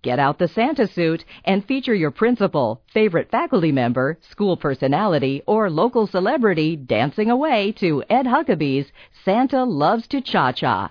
Get out the Santa suit and feature your principal, favorite faculty member, school personality, or local celebrity dancing away to Ed Huckabee's Santa Loves to Cha-Cha.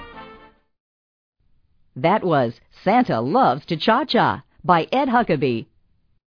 That was Santa Loves to Cha-Cha by Ed Huckabee,